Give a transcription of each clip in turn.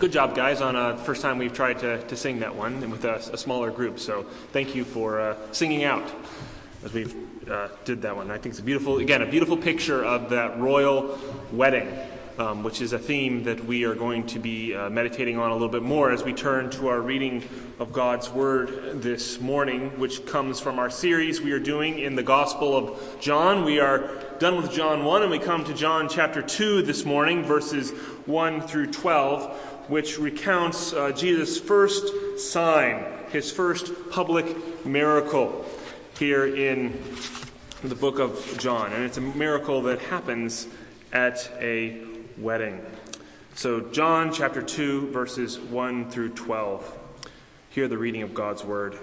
Good job, guys, on the first time we've tried to sing that one with a smaller group. So thank you for singing out as we've did that one. I think it's a beautiful picture of that royal wedding, which is a theme that we are going to be meditating on a little bit more as we turn to our reading of God's Word this morning, which comes from our series we are doing in the Gospel of John. We are done with John 1, and we come to John chapter 2 this morning, verses 1 through 12, which recounts Jesus' first sign, his first public miracle here in the book of John. And it's a miracle that happens at a wedding. So John chapter 2, verses 1 through 12. Hear the reading of God's Word.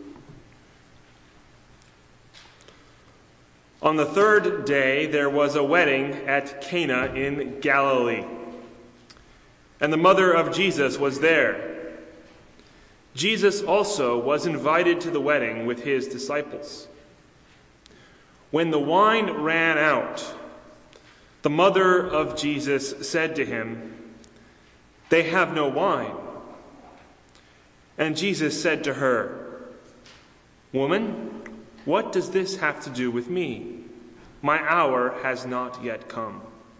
On the third day there was a wedding at Cana in Galilee, and the mother of Jesus was there. Jesus also was invited to the wedding with his disciples. When the wine ran out, the mother of Jesus said to him, "They have no wine." And Jesus said to her, "Woman, what does this have to do with me? My hour has not yet come."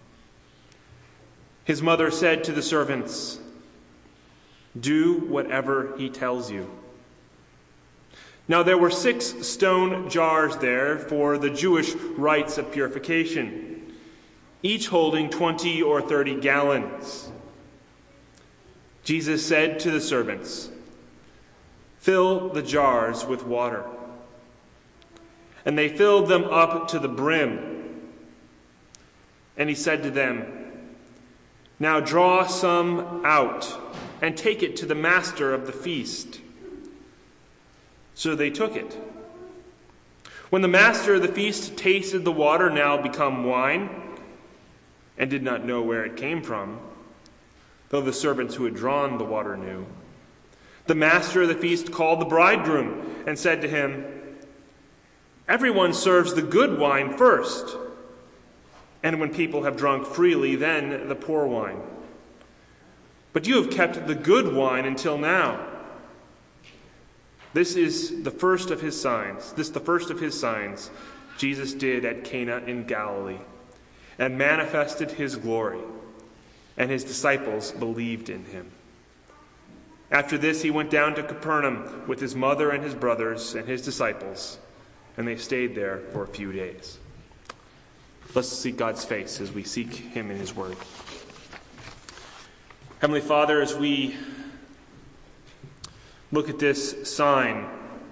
His mother said to the servants, "Do whatever he tells you." Now there were 6 stone jars there for the Jewish rites of purification, each holding 20 or 30 gallons. Jesus said to the servants, "Fill the jars with water." And they filled them up to the brim. And he said to them, "Now draw some out and take it to the master of the feast." So they took it. When the master of the feast tasted the water, now become wine, and did not know where it came from, though the servants who had drawn the water knew, the master of the feast called the bridegroom and said to him, "Everyone serves the good wine first, and when people have drunk freely, then the poor wine. But you have kept the good wine until now." This is the first of his signs. Jesus did at Cana in Galilee, and manifested his glory, and his disciples believed in him. After this he went down to Capernaum with his mother and his brothers and his disciples, and they stayed there for a few days. Let's seek God's face as we seek him in his word. Heavenly Father, as we look at this sign,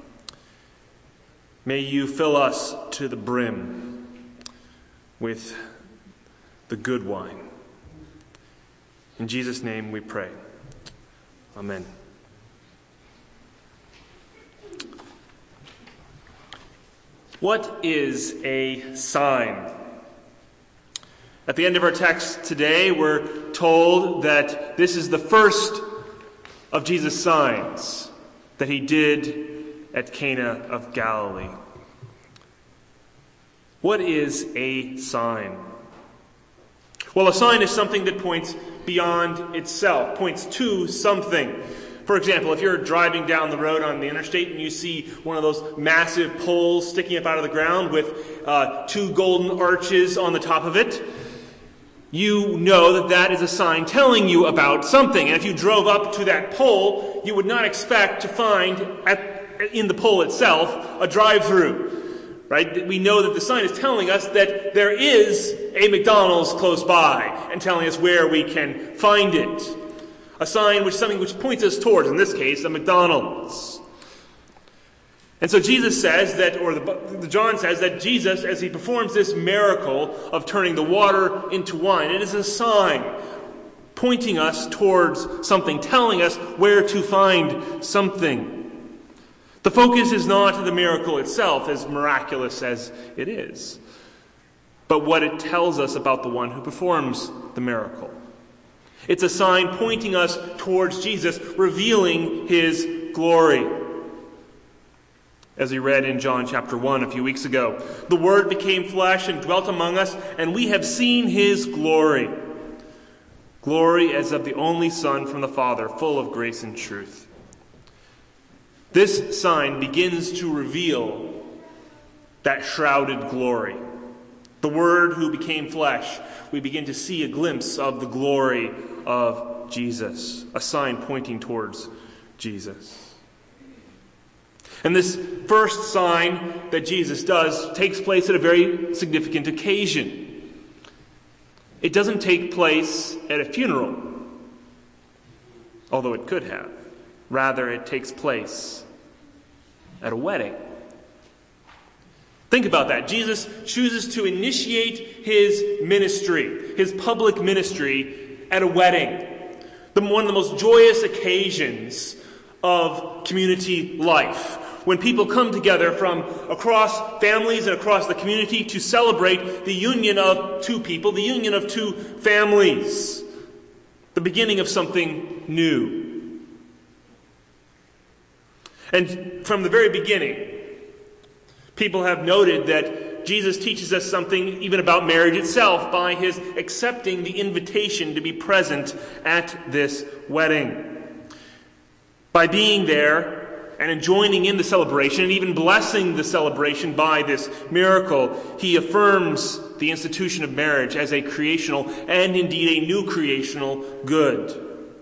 may you fill us to the brim with the good wine. In Jesus' name we pray. Amen. What is a sign? At the end of our text today, we're told that this is the first of Jesus' signs that he did at Cana of Galilee. What is a sign? Well, a sign is something that points beyond itself, points to something. For example, if you're driving down the road on the interstate and you see one of those massive poles sticking up out of the ground with 2 golden arches on the top of it, you know that that is a sign telling you about something. And if you drove up to that pole, you would not expect to find in the pole itself a drive-through. Right? We know that the sign is telling us that there is a McDonald's close by and telling us where we can find it. A sign which is something which points us towards, in this case, a McDonald's. And so Jesus says that, John says that Jesus, as he performs this miracle of turning the water into wine, it is a sign pointing us towards something, telling us where to find something. The focus is not the miracle itself, as miraculous as it is, but what it tells us about the one who performs the miracle. It's a sign pointing us towards Jesus, revealing his glory. As we read in John chapter 1 a few weeks ago, the Word became flesh and dwelt among us, and we have seen his glory. Glory as of the only Son from the Father, full of grace and truth. This sign begins to reveal that shrouded glory. The Word who became flesh. We begin to see a glimpse of the glory of Jesus, a sign pointing towards Jesus. And this first sign that Jesus does takes place at a very significant occasion. It doesn't take place at a funeral, although it could have. Rather, it takes place at a wedding. Think about that. Jesus chooses to initiate his ministry, his public ministry, at a wedding. One of the most joyous occasions of community life. When people come together from across families and across the community to celebrate the union of two people, the union of two families, the beginning of something new. And from the very beginning, people have noted that Jesus teaches us something even about marriage itself by his accepting the invitation to be present at this wedding. By being there and joining in the celebration and even blessing the celebration by this miracle, he affirms the institution of marriage as a creational and indeed a new creational good.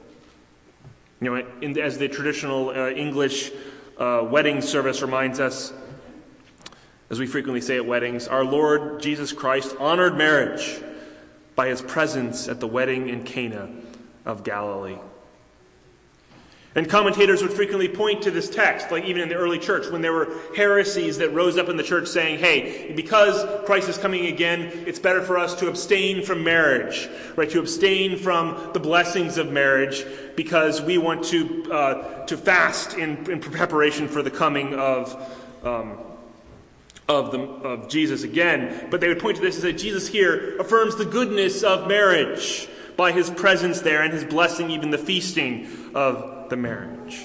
As the traditional English wedding service reminds us, as we frequently say at weddings, our Lord Jesus Christ honored marriage by his presence at the wedding in Cana of Galilee. And commentators would frequently point to this text, like even in the early church, when there were heresies that rose up in the church saying, hey, because Christ is coming again, it's better for us to abstain from marriage, right? To abstain from the blessings of marriage because we want to fast in preparation for the coming of Jesus again. But they would point to this and say, Jesus here affirms the goodness of marriage by his presence there and his blessing, even the feasting of the marriage.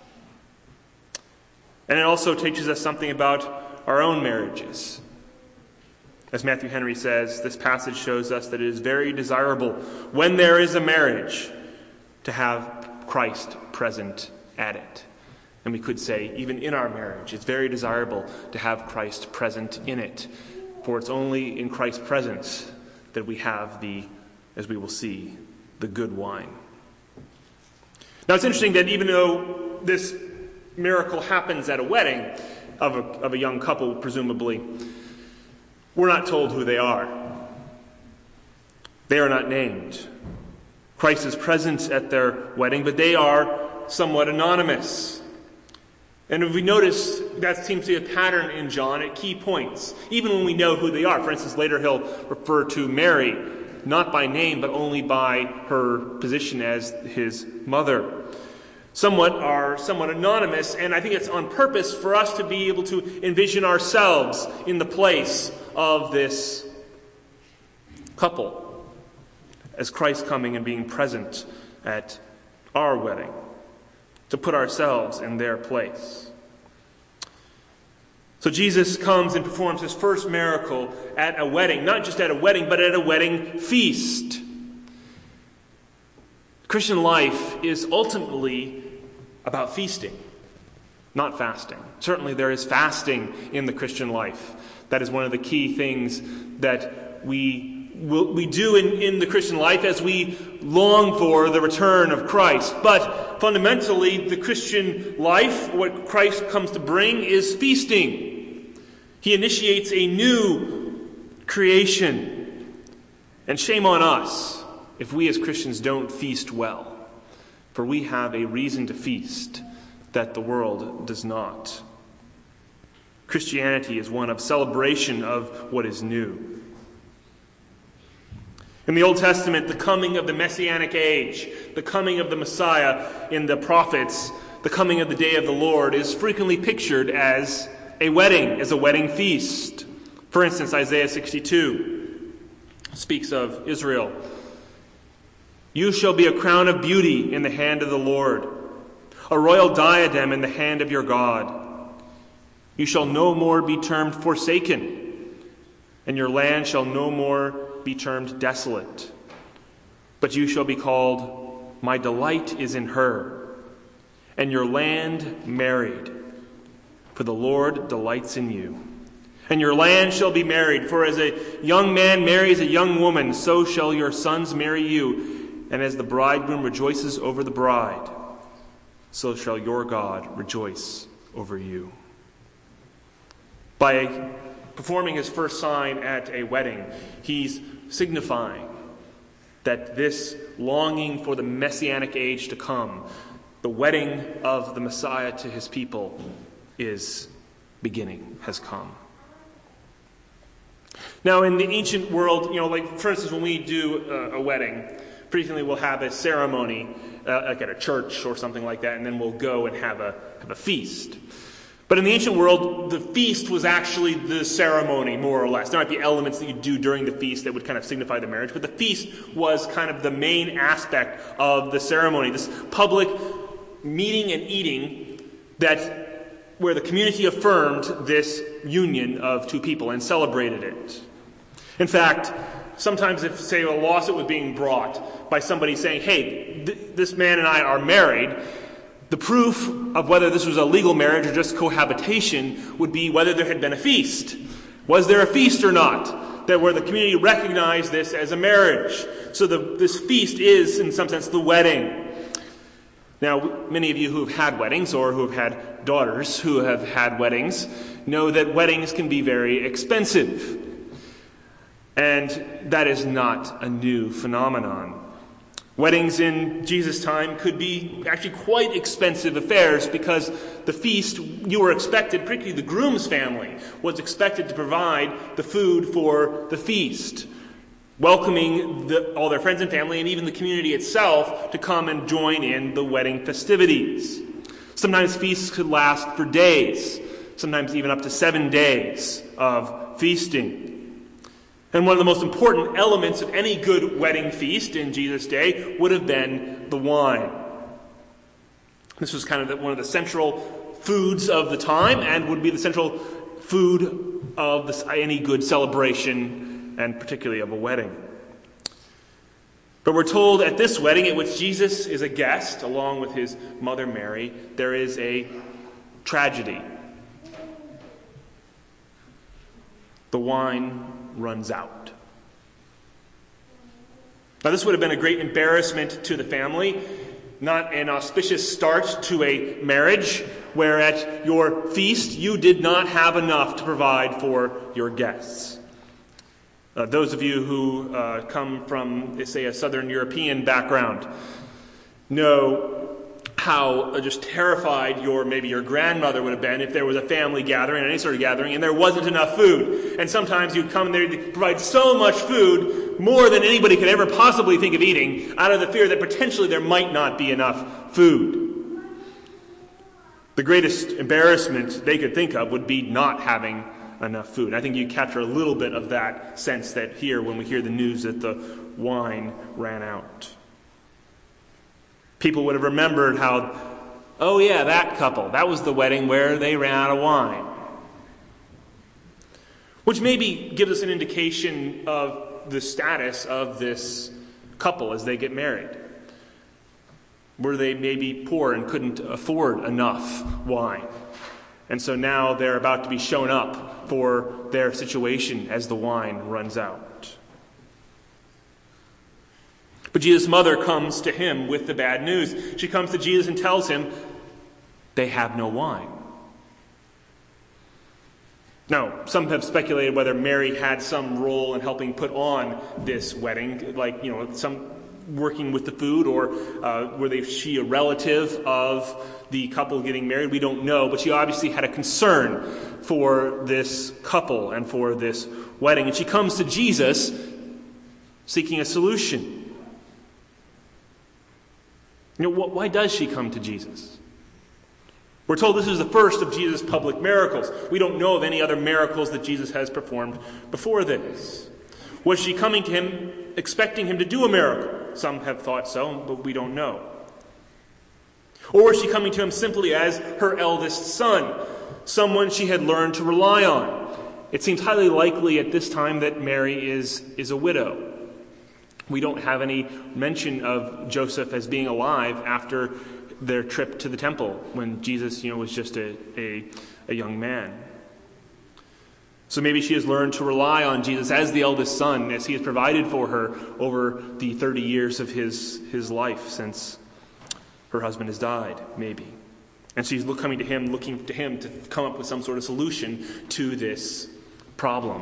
And it also teaches us something about our own marriages. As Matthew Henry says, this passage shows us that it is very desirable when there is a marriage to have Christ present at it. And we could say, even in our marriage, it's very desirable to have Christ present in it. For it's only in Christ's presence that we have as we will see, the good wine. Now it's interesting that even though this miracle happens at a wedding of a young couple, presumably, we're not told who they are. They are not named. Christ is present at their wedding, but they are somewhat anonymous. And if we notice, that seems to be a pattern in John at key points, even when we know who they are. For instance, later he'll refer to Mary, not by name, but only by her position as his mother. Somewhat anonymous, and I think it's on purpose for us to be able to envision ourselves in the place of this couple, as Christ coming and being present at our wedding, to put ourselves in their place. So Jesus comes and performs his first miracle at a wedding, not just at a wedding, but at a wedding feast. Christian life is ultimately about feasting, not fasting. Certainly there is fasting in the Christian life. That is one of the key things that we do in the Christian life as we long for the return of Christ. But fundamentally, the Christian life, what Christ comes to bring, is feasting. He initiates a new creation. And shame on us if we as Christians don't feast well. For we have a reason to feast that the world does not. Christianity is one of celebration of what is new. In the Old Testament, the coming of the Messianic age, the coming of the Messiah in the prophets, the coming of the day of the Lord is frequently pictured as a wedding, as a wedding feast. For instance, Isaiah 62 speaks of Israel. You shall be a crown of beauty in the hand of the Lord, a royal diadem in the hand of your God. You shall no more be termed forsaken, and your land shall no more be termed desolate. But you shall be called, My delight is in her, and your land married, for the Lord delights in you. And your land shall be married, for as a young man marries a young woman, so shall your sons marry you. And as the bridegroom rejoices over the bride, so shall your God rejoice over you. By performing his first sign at a wedding, he's signifying that this longing for the messianic age to come, the wedding of the Messiah to his people, is beginning, has come. Now, in the ancient world, like for instance, when we do a wedding, frequently we'll have a ceremony, like at a church or something like that, and then we'll go and have a feast. But in the ancient world, the feast was actually the ceremony, more or less. There might be elements that you do during the feast that would kind of signify the marriage, but the feast was kind of the main aspect of the ceremony, this public meeting and eating where the community affirmed this union of two people and celebrated it. In fact, sometimes if, say, a lawsuit was being brought by somebody saying, hey, this man and I are married, the proof of whether this was a legal marriage or just cohabitation would be whether there had been a feast. Was there a feast or not? That where the community recognized this as a marriage. So this feast is, in some sense, the wedding. Now, many of you who have had weddings or who have had daughters who have had weddings know that weddings can be very expensive. And that is not a new phenomenon. Weddings in Jesus' time could be actually quite expensive affairs because the feast, you were expected, particularly the groom's family, was expected to provide the food for the feast, welcoming all their friends and family and even the community itself to come and join in the wedding festivities. Sometimes feasts could last for days, sometimes even up to 7 days of feasting. And one of the most important elements of any good wedding feast in Jesus' day would have been the wine. This was kind of one of the central foods of the time and would be the central food of any good celebration, and particularly of a wedding. But we're told at this wedding, at which Jesus is a guest, along with his mother Mary, there is a tragedy. The wine runs out. Now, this would have been a great embarrassment to the family, not an auspicious start to a marriage, where at your feast you did not have enough to provide for your guests. Those of you who come from, say, a Southern European background know how just terrified maybe your grandmother would have been if there was a family gathering, any sort of gathering, and there wasn't enough food. And sometimes you'd come there to provide so much food, more than anybody could ever possibly think of eating, out of the fear that potentially there might not be enough food. The greatest embarrassment they could think of would be not having enough food. I think you capture a little bit of that sense that here when we hear the news that the wine ran out. People would have remembered how, oh yeah, that couple, that was the wedding where they ran out of wine. Which maybe gives us an indication of the status of this couple as they get married. Were they maybe poor and couldn't afford enough wine? And so now they're about to be shown up for their situation as the wine runs out. But Jesus' mother comes to him with the bad news. She comes to Jesus and tells him, they have no wine. Now, some have speculated whether Mary had some role in helping put on this wedding, like, some working with the food, or she a relative of the couple getting married? We don't know, but she obviously had a concern for this couple and for this wedding. And she comes to Jesus seeking a solution. Why does she come to Jesus? We're told this is the first of Jesus' public miracles. We don't know of any other miracles that Jesus has performed before this. Was she coming to him expecting him to do a miracle? Some have thought so, but we don't know. Or was she coming to him simply as her eldest son, someone she had learned to rely on? It seems highly likely at this time that Mary is a widow. We don't have any mention of Joseph as being alive after their trip to the temple when Jesus, was just a young man. So maybe she has learned to rely on Jesus as the eldest son, as he has provided for her over the 30 years of his life since her husband has died, maybe. And she's looking to him to come up with some sort of solution to this problem.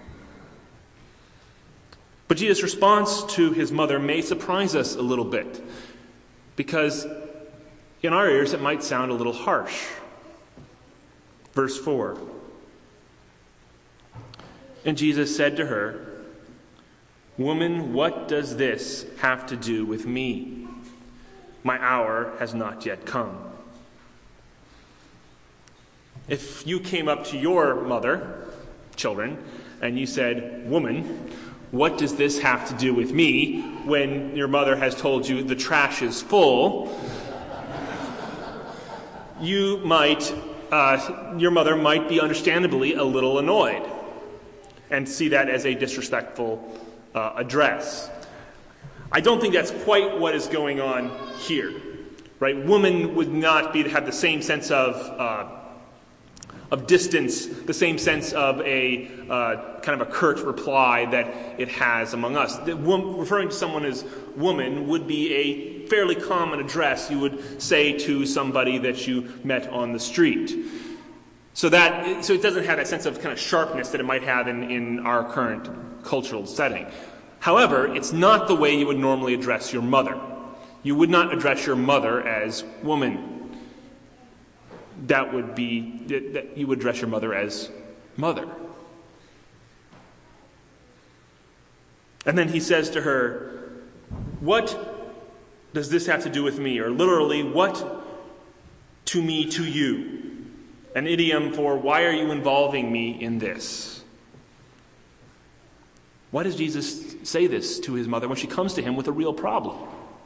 But Jesus' response to his mother may surprise us a little bit, because in our ears it might sound a little harsh. Verse 4. And Jesus said to her, "Woman, what does this have to do with me? My hour has not yet come." If you came up to your mother, children, and you said, "Woman, what does this have to do with me?" when your mother has told you the trash is full, your mother might be understandably a little annoyed and see that as a disrespectful address. I don't think that's quite what is going on here, right? Woman would not have the same sense of distance, the same sense of a kind of a curt reply that it has among us. Referring to someone as woman would be a fairly common address you would say to somebody that you met on the street. So it doesn't have that sense of kind of sharpness that it might have in our current cultural setting. However, it's not the way you would normally address your mother. You would not address your mother as woman. That you would address your mother as mother. And then he says to her, "What does this have to do with me?" Or literally, "What to me to you?" An idiom for, "Why are you involving me in this?" Why does Jesus say this to his mother when she comes to him with a real problem?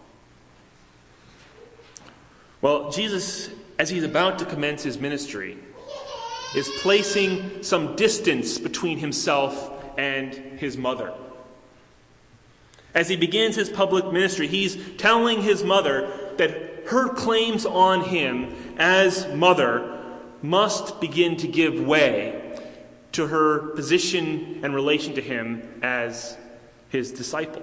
Well, Jesus, as he's about to commence his ministry, is placing some distance between himself and his mother. As he begins his public ministry, he's telling his mother that her claims on him as mother must begin to give way to her position and relation to him as his disciple.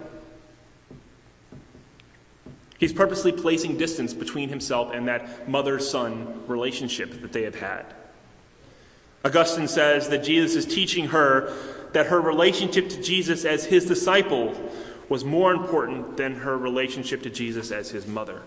He's purposely placing distance between himself and that mother-son relationship that they have had. Augustine says that Jesus is teaching her that her relationship to Jesus as his disciple was more important than her relationship to Jesus as his mother.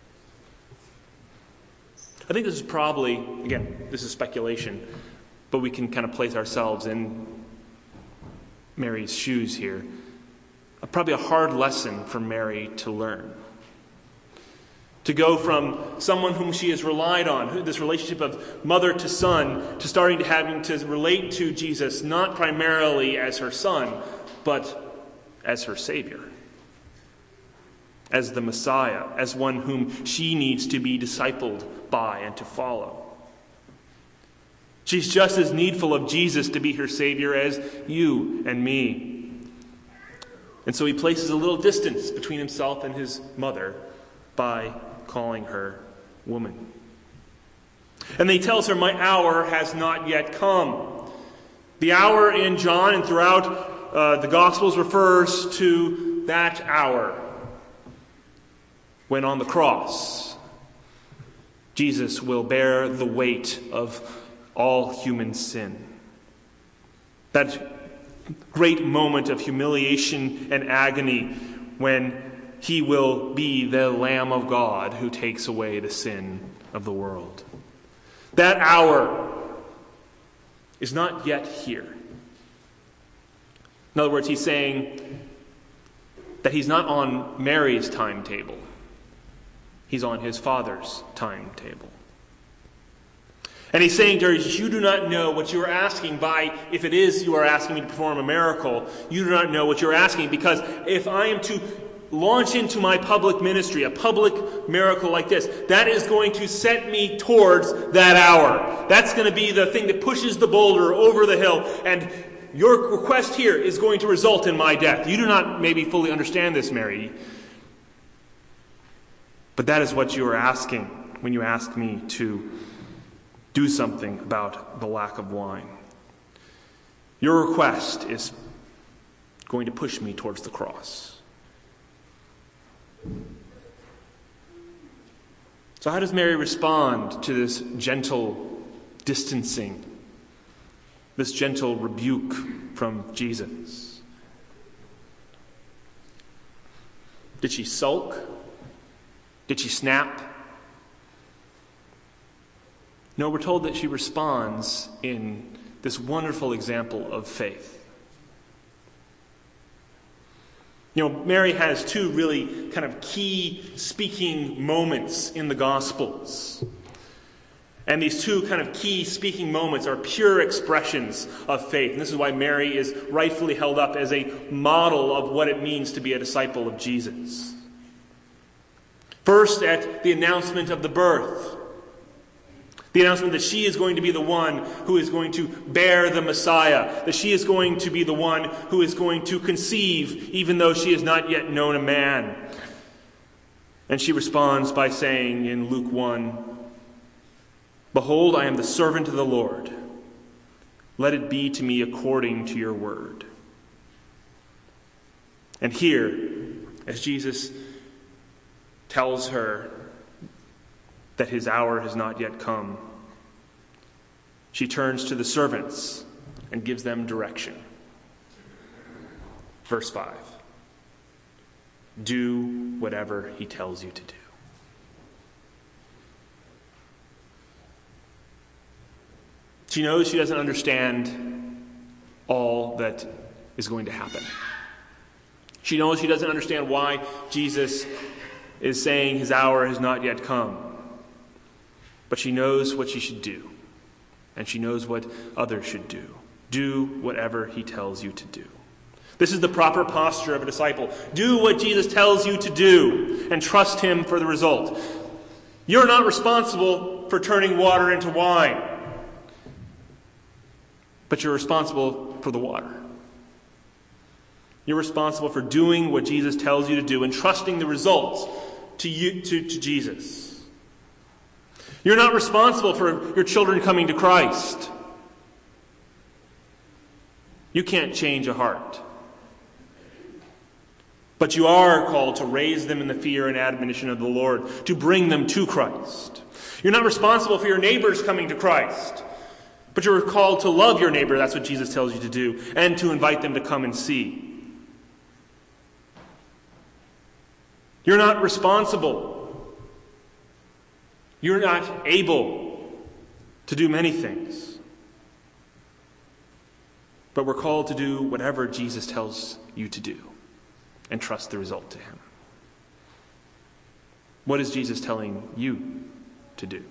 I think this is probably, again, this is speculation, but we can kind of place ourselves in Mary's shoes here. Probably a hard lesson for Mary to learn. To go from someone whom she has relied on, this relationship of mother to son, to starting to having to relate to Jesus not primarily as her son, but as her Savior, as the Messiah, as one whom she needs to be discipled by and to follow. She's just as needful of Jesus to be her Savior as you and me. And so he places a little distance between himself and his mother by calling her woman. And then he tells her, "My hour has not yet come." The hour in John and throughout the Gospels refers to that hour when on the cross Jesus will bear the weight of all human sin. That great moment of humiliation and agony when he will be the Lamb of God who takes away the sin of the world. That hour is not yet here. In other words, he's saying that he's not on Mary's timetable. He's on his Father's timetable. And he's saying to her, "You do not know what you are asking by, if it is you are asking me to perform a miracle, you do not know what you're asking, because if I am to launch into my public ministry, a public miracle like this, that is going to set me towards that hour. That's going to be the thing that pushes the boulder over the hill and your request here is going to result in my death. You do not maybe fully understand this, Mary. But that is what you are asking when you ask me to do something about the lack of wine. Your request is going to push me towards the cross. So how does Mary respond to this gentle distancing, this gentle rebuke from Jesus? Did she sulk? Did she snap? No, we're told that she responds in this wonderful example of faith. Mary has two really kind of key speaking moments in the Gospels. And these two kind of key speaking moments are pure expressions of faith. And this is why Mary is rightfully held up as a model of what it means to be a disciple of Jesus. First, at the announcement of the birth. The announcement that she is going to be the one who is going to bear the Messiah. That she is going to be the one who is going to conceive, even though she has not yet known a man. And she responds by saying in Luke 1, "Behold, I am the servant of the Lord. Let it be to me according to your word." And here, as Jesus tells her that his hour has not yet come, she turns to the servants and gives them direction. Verse 5. Do whatever he tells you to do. She knows she doesn't understand all that is going to happen. She knows she doesn't understand why Jesus is saying his hour has not yet come. But she knows what she should do. And she knows what others should do. Do whatever he tells you to do. This is the proper posture of a disciple. Do what Jesus tells you to do and trust him for the result. You're not responsible for turning water into wine. But you're responsible for the water. You're responsible for doing what Jesus tells you to do and trusting the results to Jesus. You're not responsible for your children coming to Christ. You can't change a heart. But you are called to raise them in the fear and admonition of the Lord, to bring them to Christ. You're not responsible for your neighbors coming to Christ. But you're called to love your neighbor, that's what Jesus tells you to do, and to invite them to come and see. You're not responsible. You're not able to do many things. But we're called to do whatever Jesus tells you to do and trust the result to him. What is Jesus telling you to do?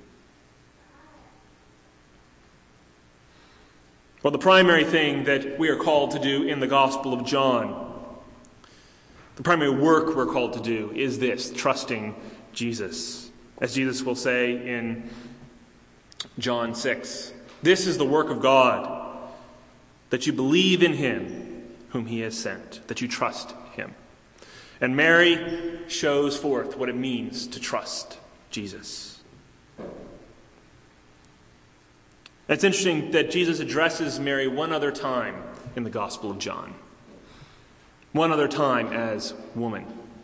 Well, the primary thing that we are called to do in the Gospel of John, the primary work we're called to do is this, trusting Jesus. As Jesus will say in John 6, this is the work of God, that you believe in him whom he has sent, that you trust him. And Mary shows forth what it means to trust Jesus. It's interesting that Jesus addresses Mary one other time in the Gospel of John. One other time as woman.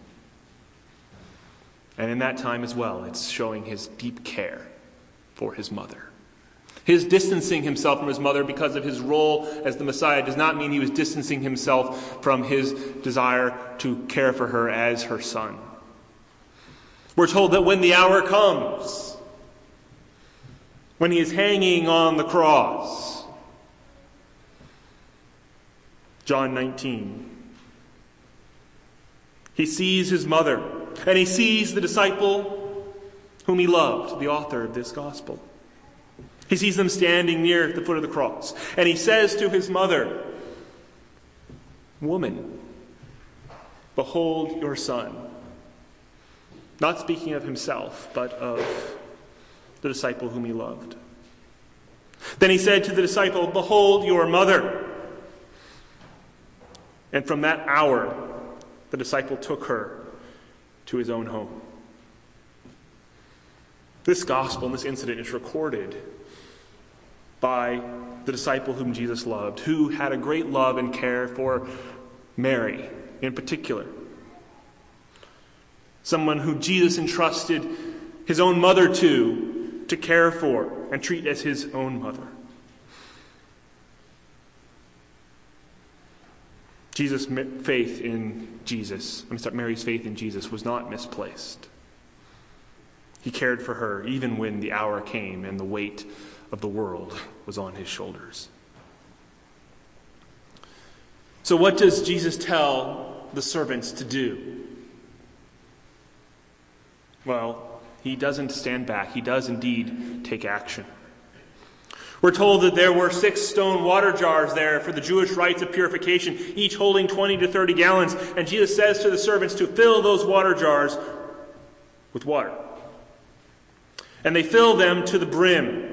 And in that time as well, it's showing his deep care for his mother. His distancing himself from his mother because of his role as the Messiah does not mean he was distancing himself from his desire to care for her as her son. We're told that when the hour comes, when he is hanging on the cross, John 19, he sees his mother, and he sees the disciple whom he loved, the author of this gospel. He sees them standing near the foot of the cross. And he says to his mother, "Woman, behold your son." Not speaking of himself, but of the disciple whom he loved. Then he said to the disciple, "Behold your mother." And from that hour, the disciple took her to his own home. This gospel and this incident is recorded by the disciple whom Jesus loved, who had a great love and care for Mary in particular. Someone who Jesus entrusted his own mother to care for and treat as his own mother. Mary's faith in Jesus was not misplaced. He cared for her even when the hour came and the weight of the world was on his shoulders. So what does Jesus tell the servants to do? Well, he doesn't stand back. He does indeed take action. We're told that there were 6 stone water jars there for the Jewish rites of purification, each holding 20 to 30 gallons. And Jesus says to the servants to fill those water jars with water. And they fill them to the brim.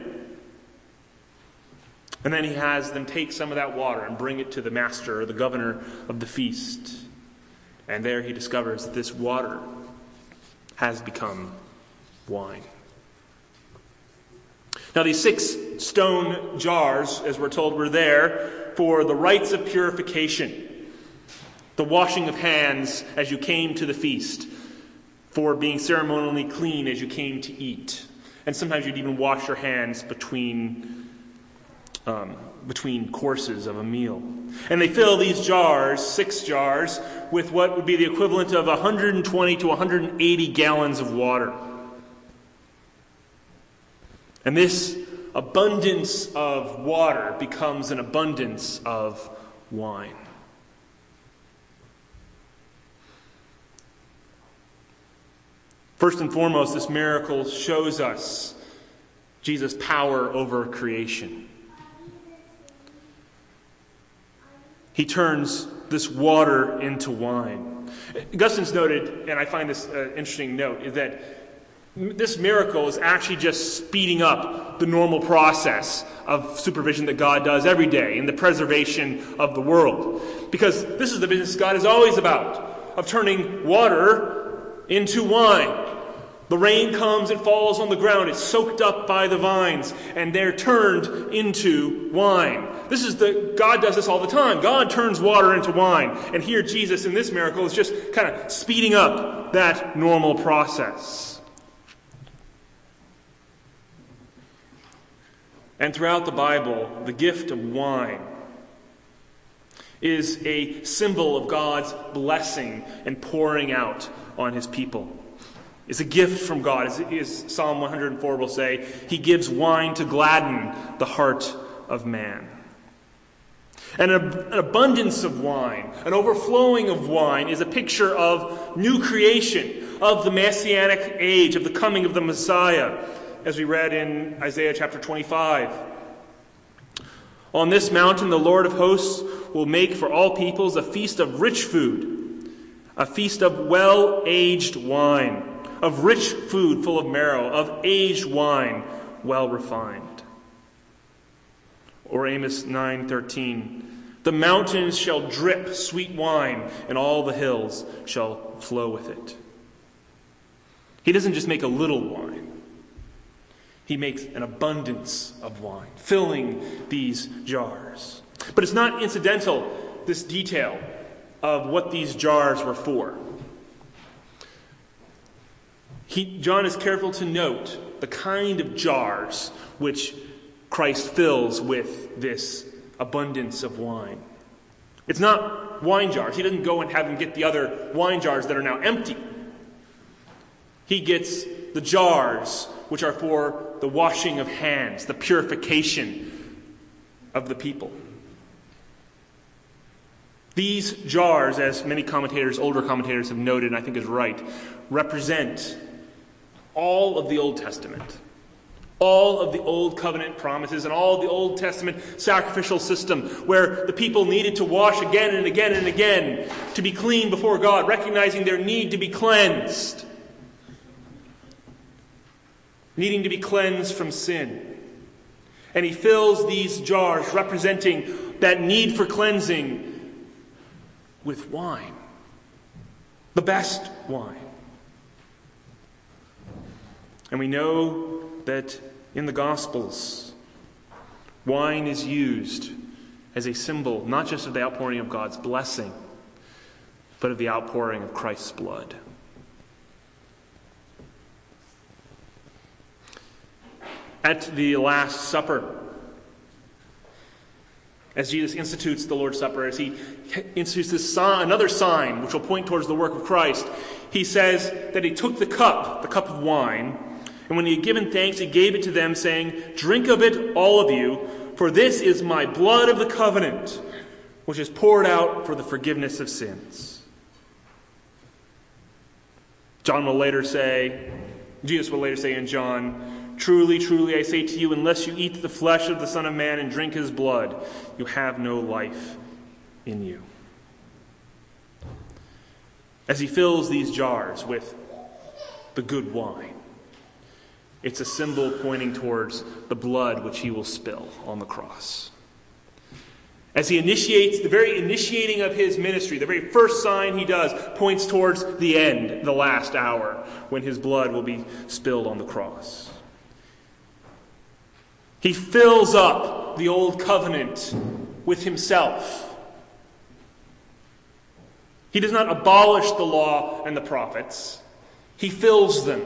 And then he has them take some of that water and bring it to the master or the governor of the feast. And there he discovers that this water has become wine. Now, these 6 stone jars, as we're told, were there for the rites of purification, the washing of hands as you came to the feast, for being ceremonially clean as you came to eat. And sometimes you'd even wash your hands between courses of a meal. And they fill these jars, 6 jars, with what would be the equivalent of 120 to 180 gallons of water. And this abundance of water becomes an abundance of wine. First and foremost, this miracle shows us Jesus' power over creation. He turns this water into wine. Augustine's noted, and I find this interesting note, is that this miracle is actually just speeding up the normal process of supervision that God does every day in the preservation of the world. Because this is the business God is always about, of turning water into wine. The rain comes and falls on the ground. It's soaked up by the vines, and they're turned into wine. God does this all the time. God turns water into wine. And here Jesus in this miracle is just kind of speeding up that normal process. And throughout the Bible, the gift of wine is a symbol of God's blessing and pouring out on his people. It's a gift from God. As Psalm 104 will say, he gives wine to gladden the heart of man. And an abundance of wine, an overflowing of wine, is a picture of new creation, of the Messianic age, of the coming of the Messiah, as we read in Isaiah chapter 25. On this mountain the Lord of hosts will make for all peoples a feast of rich food, a feast of well-aged wine, of rich food full of marrow, of aged wine well refined. Or Amos 9:13, the mountains shall drip sweet wine, and all the hills shall flow with it. He doesn't just make a little wine. He makes an abundance of wine, filling these jars. But it's not incidental, this detail of what these jars were for. John is careful to note the kind of jars which Christ fills with this abundance of wine. It's not wine jars. He doesn't go and have them get the other wine jars that are now empty. He gets the jars which are for the washing of hands, the purification of the people. These jars, as many commentators, older commentators have noted, and I think is right, represent all of the Old Testament, all of the Old Covenant promises, and all of the Old Testament sacrificial system, where the people needed to wash again and again and again to be clean before God, recognizing their need to be cleansed, needing to be cleansed from sin. And he fills these jars representing that need for cleansing with wine. The best wine. And we know that in the Gospels, wine is used as a symbol not just of the outpouring of God's blessing, but of the outpouring of Christ's blood. At the Last Supper, as Jesus institutes the Lord's Supper, as he institutes this another sign which will point towards the work of Christ, he says that he took the cup of wine, and when he had given thanks, he gave it to them, saying, "Drink of it, all of you, for this is my blood of the covenant, which is poured out for the forgiveness of sins." Jesus will later say in John, "Truly, truly, I say to you, unless you eat the flesh of the Son of Man and drink his blood, you have no life in you." As he fills these jars with the good wine, it's a symbol pointing towards the blood which he will spill on the cross. As he initiates, the very initiating of his ministry, the very first sign he does points towards the end, the last hour, when his blood will be spilled on the cross. He fills up the old covenant with himself. He does not abolish the law and the prophets. He fills them.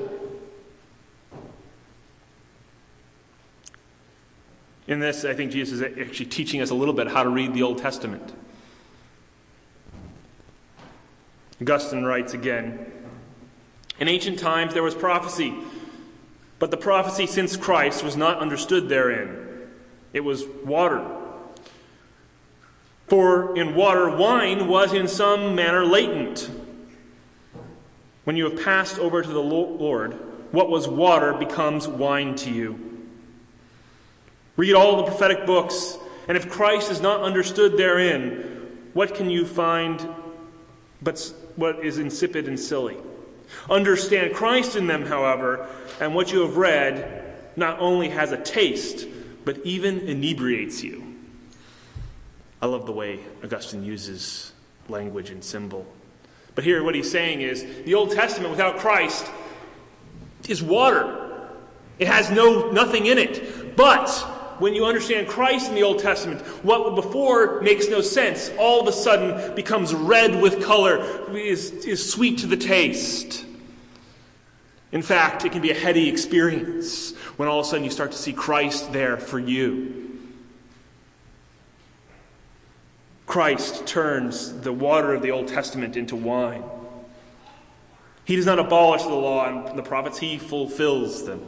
In this, I think Jesus is actually teaching us a little bit how to read the Old Testament. Augustine writes again, "In ancient times there was prophecy, but the prophecy since Christ was not understood therein. It was water. For in water wine was in some manner latent. When you have passed over to the Lord, what was water becomes wine to you. Read all the prophetic books, and if Christ is not understood therein, what can you find but what is insipid and silly? Understand Christ in them, however, and what you have read not only has a taste, but even inebriates you." I love the way Augustine uses language and symbol. But here what he's saying is, the Old Testament without Christ is water. It has nothing in it. But when you understand Christ in the Old Testament, what before makes no sense, all of a sudden becomes red with color, is sweet to the taste. In fact, it can be a heady experience when all of a sudden you start to see Christ there for you. Christ turns the water of the Old Testament into wine. He does not abolish the law and the prophets, he fulfills them.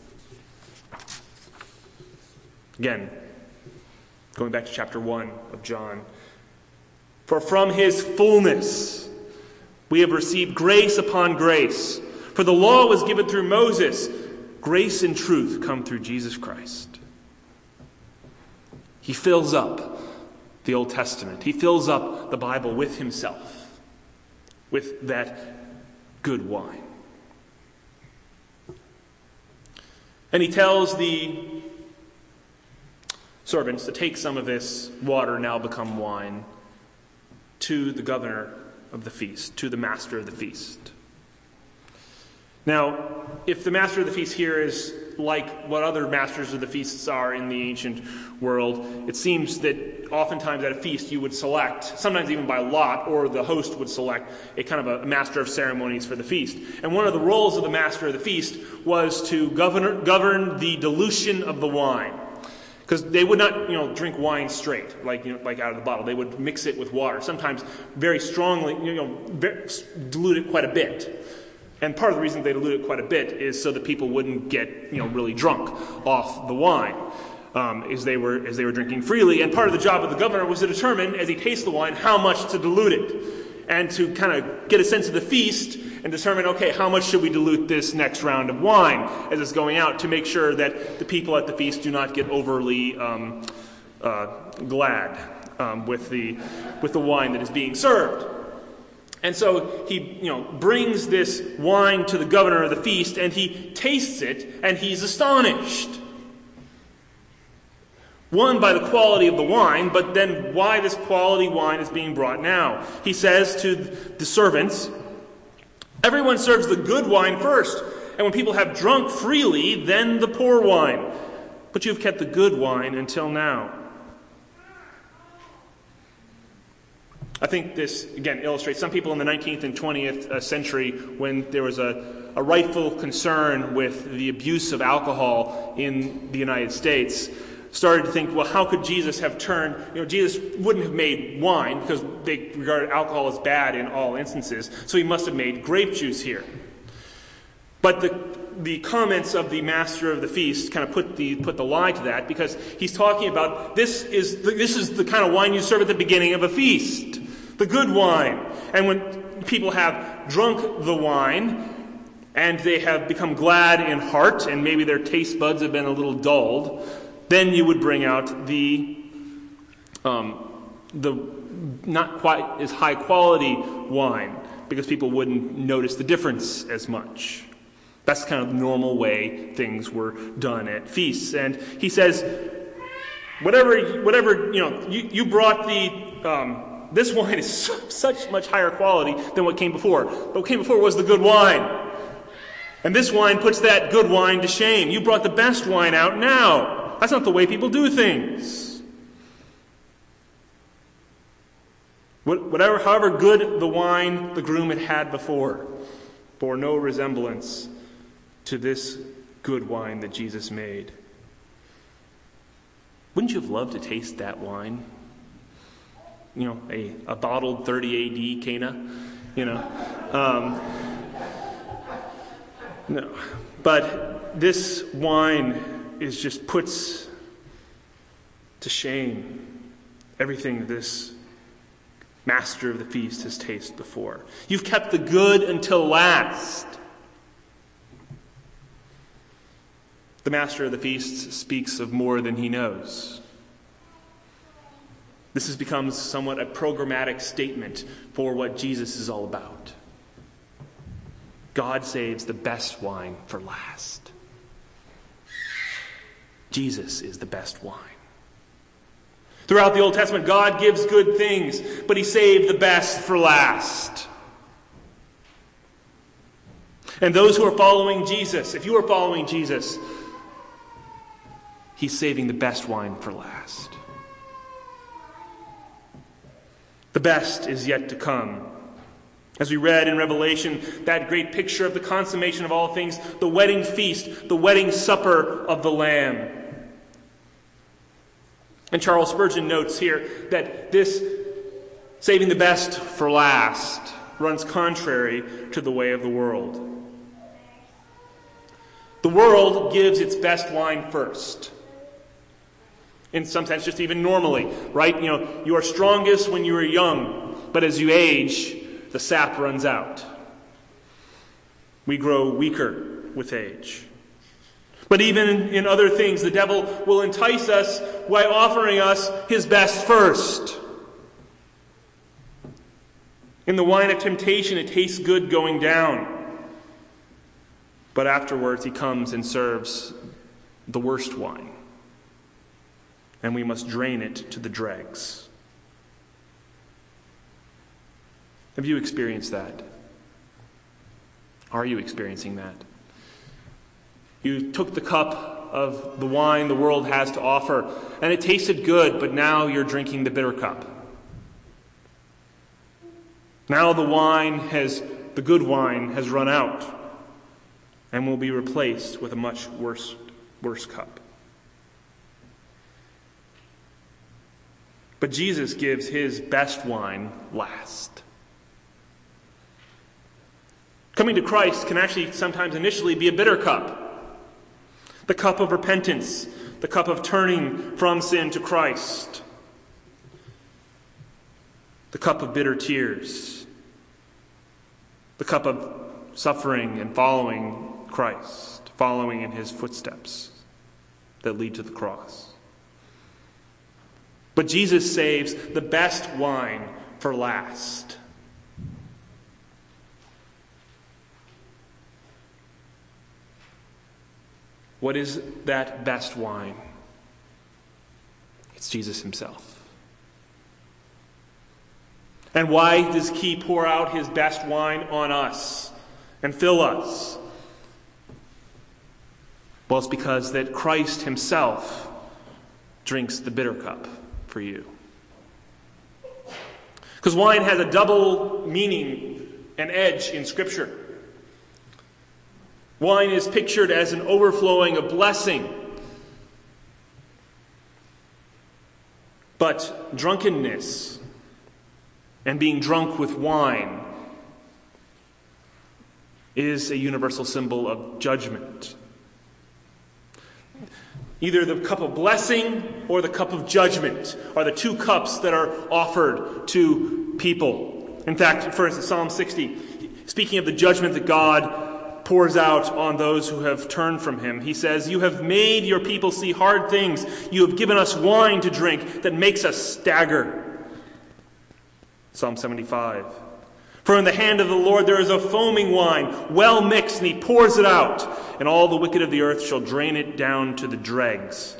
Again, going back to chapter 1 of John. "For from his fullness we have received grace upon grace. For the law was given through Moses. Grace and truth come through Jesus Christ." He fills up the Old Testament. He fills up the Bible with himself, with that good wine. And he tells the servants to take some of this water, now become wine, to the governor of the feast, to the master of the feast. Now, if the master of the feast here is like what other masters of the feasts are in the ancient world, it seems that oftentimes at a feast you would select, sometimes even by lot, or the host would select a kind of a master of ceremonies for the feast. And one of the roles of the master of the feast was to govern the dilution of the wine. Because they would not, drink wine straight, like out of the bottle. They would mix it with water, sometimes very strongly, dilute it quite a bit. And part of the reason they dilute it quite a bit is so that people wouldn't get, really drunk off the wine as they were drinking freely. And part of the job of the governor was to determine, as he tastes the wine, how much to dilute it, and to kind of get a sense of the feast and determine, okay, how much should we dilute this next round of wine as it's going out, to make sure that the people at the feast do not get overly glad with the wine that is being served. And so he, brings this wine to the governor of the feast, and he tastes it, and he's astonished. One, by the quality of the wine, but then why this quality wine is being brought now. He says to the servants, "Everyone serves the good wine first, and when people have drunk freely, then the poor wine. But you have kept the good wine until now." I think this, again, illustrates some people in the 19th and 20th century, when there was a rightful concern with the abuse of alcohol in the United States, started to think, well, how could Jesus have turned, Jesus wouldn't have made wine because they regarded alcohol as bad in all instances, so he must have made grape juice here. But the comments of the master of the feast kind of put the lie to that, because he's talking about this is the kind of wine you serve at the beginning of a feast, the good wine. And when people have drunk the wine and they have become glad in heart, and maybe their taste buds have been a little dulled, then you would bring out the not quite as high quality wine, because people wouldn't notice the difference as much. That's kind of the normal way things were done at feasts. And he says, whatever you brought this wine is such much higher quality than what came before. But what came before was the good wine. And this wine puts that good wine to shame. You brought the best wine out now. That's not the way people do things. However good the wine the groom had before bore no resemblance to this good wine that Jesus made. Wouldn't you have loved to taste that wine? A bottled 30 AD Cana, no. But this wine puts to shame everything this master of the feast has tasted before. You've kept the good until last. The master of the feast speaks of more than he knows. This has become somewhat a programmatic statement for what Jesus is all about. God saves the best wine for last. Jesus is the best wine. Throughout the Old Testament, God gives good things, but he saved the best for last. And those who are following Jesus, if you are following Jesus, he's saving the best wine for last. The best is yet to come. As we read in Revelation, that great picture of the consummation of all things, the wedding feast, the wedding supper of the Lamb. And Charles Spurgeon notes here that this saving the best for last runs contrary to the way of the world. The world gives its best wine first. In some sense, just even normally, right? You are strongest when you are young, but as you age, the sap runs out. We grow weaker with age. But even in other things, the devil will entice us by offering us his best first. In the wine of temptation, it tastes good going down. But afterwards, he comes and serves the worst wine. And we must drain it to the dregs. Have you experienced that? Are you experiencing that? You took the cup of the wine the world has to offer, and it tasted good, but now you're drinking the bitter cup. Now the good wine has run out, and will be replaced with a much worse cup. But Jesus gives his best wine last. Coming to Christ can actually sometimes initially be a bitter cup. The cup of repentance, the cup of turning from sin to Christ. The cup of bitter tears. The cup of suffering and following Christ, following in his footsteps that lead to the cross. But Jesus saves the best wine for last. What is that best wine? It's Jesus himself. And why does he pour out his best wine on us and fill us? Well, it's because that Christ himself drinks the bitter cup for you. Because wine has a double meaning and edge in Scripture. Wine is pictured as an overflowing, a blessing. But drunkenness and being drunk with wine is a universal symbol of judgment. Either the cup of blessing or the cup of judgment are the two cups that are offered to people. In fact, for instance, Psalm 60, speaking of the judgment that God pours out on those who have turned from him, he says, "You have made your people see hard things. You have given us wine to drink that makes us stagger." Psalm 75. "For in the hand of the Lord there is a foaming wine, well mixed, and he pours it out, and all the wicked of the earth shall drain it down to the dregs."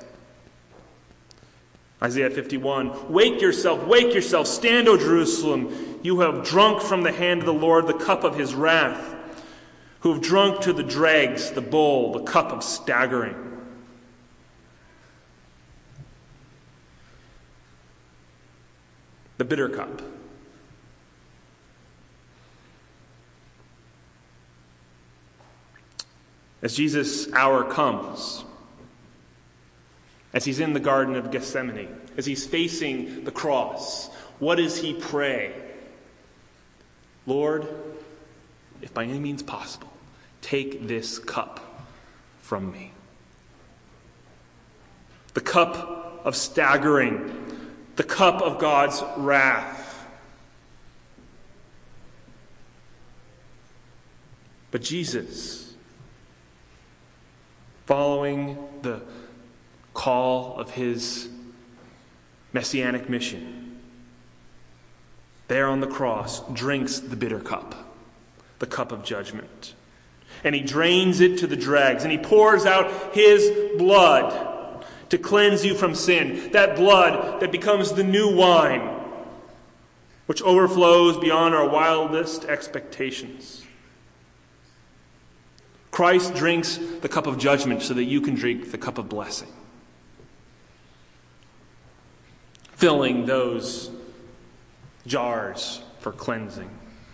Isaiah 51, wake yourself, stand, O Jerusalem. You have drunk from the hand of the Lord the cup of his wrath, who have drunk to the dregs the bowl, the cup of staggering." The bitter cup. As Jesus' hour comes, as he's in the Garden of Gethsemane, as he's facing the cross, what does he pray? "Lord, if by any means possible, take this cup from me." The cup of staggering, the cup of God's wrath. But Jesus, following the call of his messianic mission, there on the cross, drinks the bitter cup, the cup of judgment. And he drains it to the dregs, and he pours out his blood to cleanse you from sin. That blood that becomes the new wine, which overflows beyond our wildest expectations. Christ drinks the cup of judgment so that you can drink the cup of blessing, filling those jars for cleansing.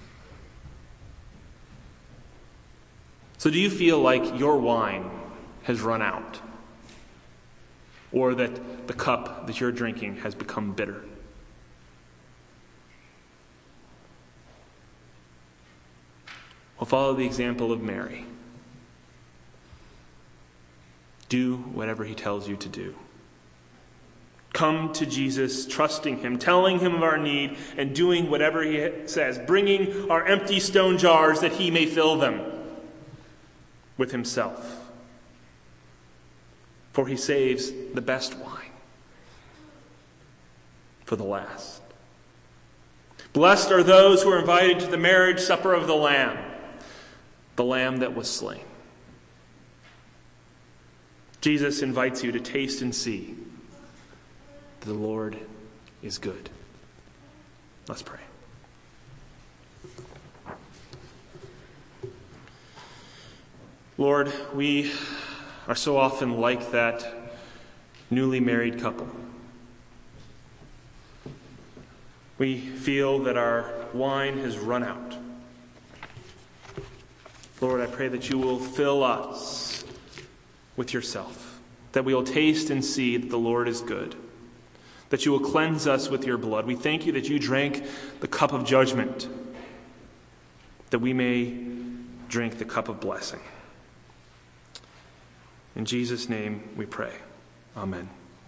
So do you feel like your wine has run out? Or that the cup that you're drinking has become bitter? Well, follow the example of Mary. Do whatever he tells you to do. Come to Jesus, trusting him, telling him of our need, and doing whatever he says, bringing our empty stone jars that he may fill them with himself. For he saves the best wine for the last. Blessed are those who are invited to the marriage supper of the Lamb that was slain. Jesus invites you to taste and see that the Lord is good. Let's pray. Lord, we are so often like that newly married couple. We feel that our wine has run out. Lord, I pray that you will fill us with yourself, that we will taste and see that the Lord is good, that you will cleanse us with your blood. We thank you that you drank the cup of judgment, that we may drink the cup of blessing. In Jesus' name we pray. Amen.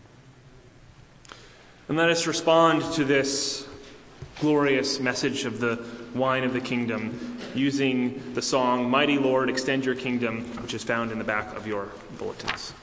And let us respond to this glorious message of the wine of the kingdom using the song, "Mighty Lord, Extend Your Kingdom," which is found in the back of your bulletins.